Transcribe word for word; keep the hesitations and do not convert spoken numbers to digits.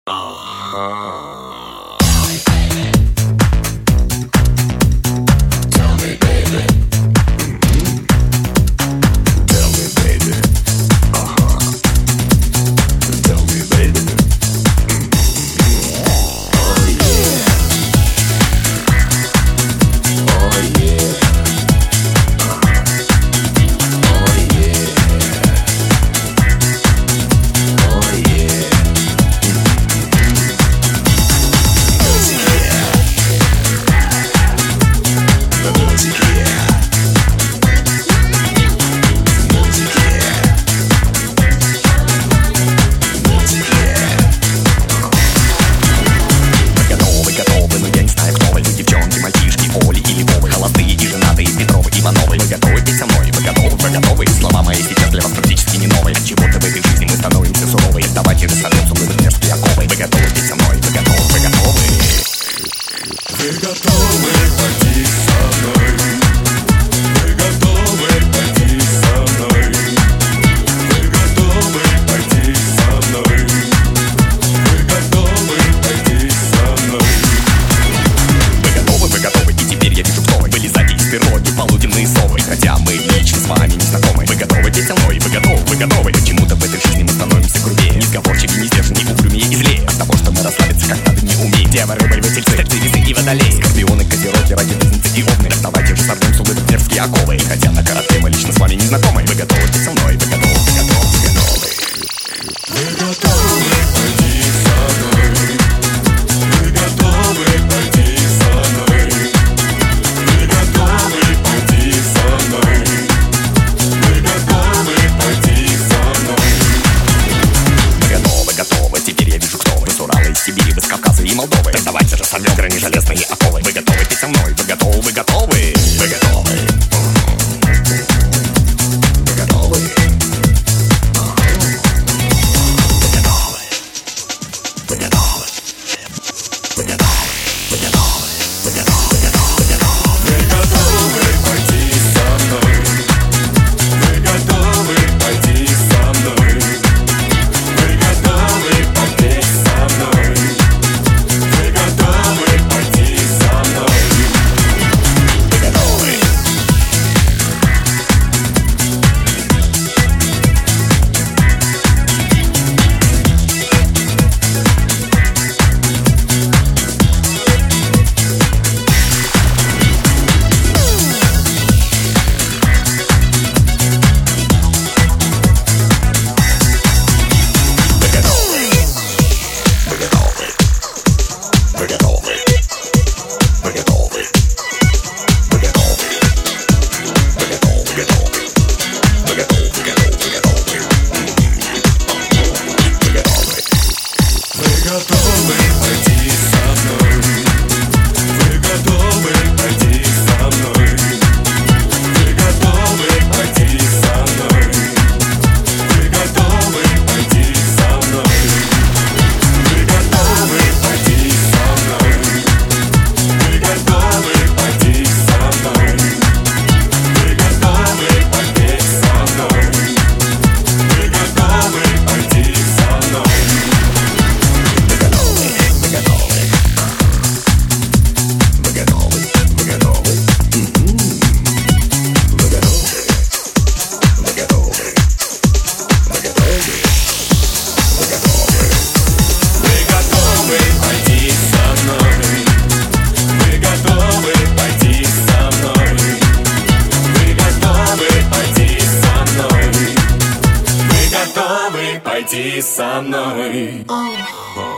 Скорпионы, козероги, раки, близнецы и овны. Давайте же сорвем с улыбок мерзкие оковы. И хотя на коротке мы лично с вами не знакомы, вы готовы быть со мной, вы готовы, вы готовы, вы готовы. Вы готовы пойти со мной? Вы готовы пойти со мной? Вы готовы пойти со мной? Вы готовы пойти со мной? Вы готовы, готовы, теперь я вижу, кто вы. Вы с Урала, из Сибири, вы с Кавказа и Молдовы. Так давайте же сорвем грани железные оковы. Вы готовы быть со мной, вы готовы, вы готовы, вы готовы. Вы готовы. Вы готовы. Вы готовы. Вы готовы. Вы готовы. Вы готовы. Вы готовы. Вы готовы. Вы готовы пойти со мной? Вы готовы пойти со мной? Вы готовы пойти со мной? Вы готовы пойти со мной? Вы готовы. Пойти со мной.